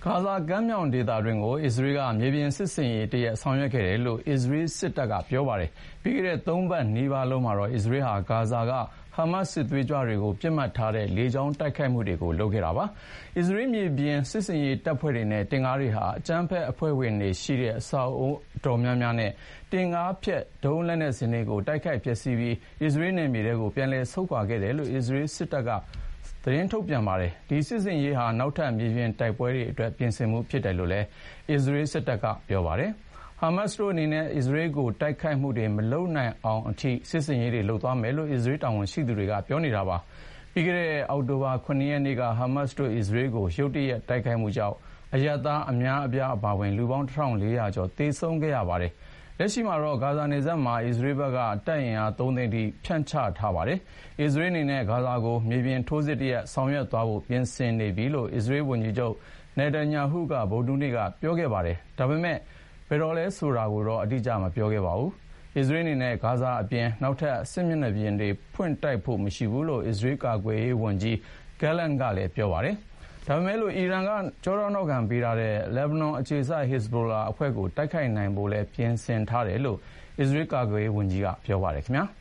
ဂါဇာကမ်းမြောင်ဒေသတွင်းကိုအစ္စရေးကမြေပြင်စစ်ဆင်ရေးတရက်ဆောင်ရွက်ခဲ့တယ်လို့အစ္စရေးစစ်တပ်ကပြောပါတယ်။ပြီးခဲ့တဲ့3ပတ်နီးပါးလုံးမှာတော့အစ္စရေးဟာဂါဇာကဟာမတ်စစ်သွေးကြွတွေကိုပြစ်မှတ်ထားတဲ့လေကြောင်းတိုက်ခိုက်မှုတွေကိုလုပ်ခဲ့တာပါ။အစ္စရေးမြေပြင်စစ်ဆင်ရေးတပ်ဖွဲ့တွေနဲ့တင်ကားတွေဟာအကြမ်းဖက်အဖွဲ့ဝင်တွေရှိတဲ့အဆောက်အဦတော်များများနဲ့တင်ကားဖြတ်ဒုံးလက်နက်စင်တွေကိုတိုက်ခိုက်ဖျက်ဆီးပြီးအစ္စရေးနယ်မြေတွေကိုပြန်လည်ဆုတ်ခွာခဲ့တယ်လို့အစ္စရေးစစ်တပ်ကသတင်းထုတ်ပြန်ပါတယ်။ဒီစစ်ဆင်ရေးဟာနောက်ထပ်မြေပြင်တိုက်ပွဲတွေအတွက်ပြင်ဆင်မှုဖြစ်တယ်လို့လည်းအစ္စရေးစစ်တပ်ကပြောပါတယ်။ဟာမတ်စ်တို့အနေနဲ့အစ္စရေးကိုတိုက်ခိုက်မှုတွေမလုပ်နိုင်အောင်အထိစစ်ဆင်ရေးတွေလုပ်သွားမယ်လို့အစ္စရေးတာဝန်ရှိသူတွေကပြောနေတာပါ။ပြီးခဲ့တဲ့အောက်တိုဘာ9 ရက်နေ့ကဟာမတ်စ်တို့အစ္စရေးကိုရုတ်တရက်တိုက်ခိုက်မှုကြောင့်အရပ်သားအများအပြားအပါအဝင်လူပေါင်း1400ကျော်သေဆုံးခဲ့ရပါတယ်။လက်ရှိမှာတော့ဂါဇာနယ်စပ်မှာအစ္စရေးဘက်ကတပ်အင်အား3သိန်းထိဖြန့်ချထားပါတယ်။အစ္စရေးအနေနဲ့ဂါဇာကိုမြေပြင်ထိုးစစ်တရက်ဆောင်ရွက်သွားဖို့ပြင်ဆင်နေပြီလို့အစ္စရေးဝန်ကြီးချုပ်နေတန်ညာဟုကဗုဒ္ဓဟူးနေ့ကပြောခဲ့ပါတယ်။ဒါပေမဲ့ဘယ်တော့လဲဆိုတာကိုတော့အတိအကျမပြောခဲ့ပါဘူး။အစ္စရေးအနေနဲ့ဂါဇာအပြင်နောက်ထပ်စစ်မျက်နှာပြင်တွေဖွင့်တိုက်ဖို့မရှိဘူးလို့အစ္စရေးကာကွယ်ရေးဝန်ကြီးဂယ်လန်ကလည်းပြောပါတယ်။ဒါပေမဲ့လို့အီရန်ကကြောထောက်ခံပေးထားတဲ့လက်ဘနွန်အခြေစိုက်ဟစ်ဇ်ဘိုလာအဖွဲ့ကိုတိုက်ခိုက်နိုင်ဖို့လည်းပြင်ဆင်ထားတယ်လို့အစ္စရေးကာကွယ်ရေးဝန်ကြီးကပြောပါတယ်ခင်ဗျာ။